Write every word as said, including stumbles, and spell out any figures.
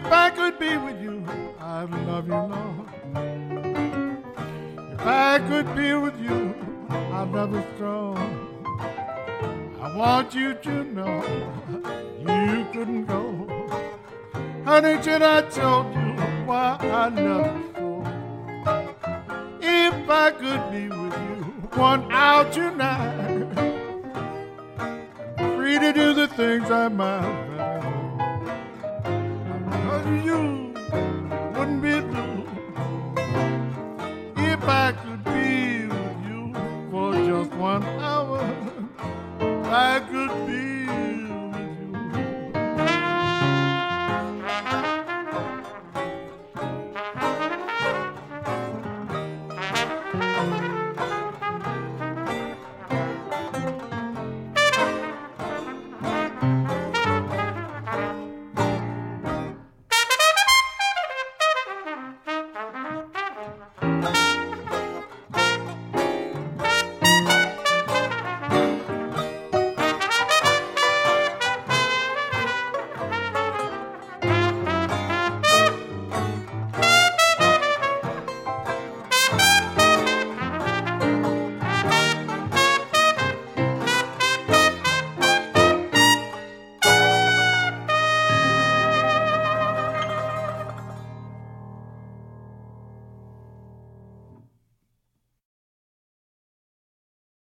If I could be with you, I'd love you, Lord. If I could be with you, I'd love you strong. I want you to know you couldn't go. Honey, till I told you why I love you so. If I could be with you one hour tonight, free to do the things I might. Cause you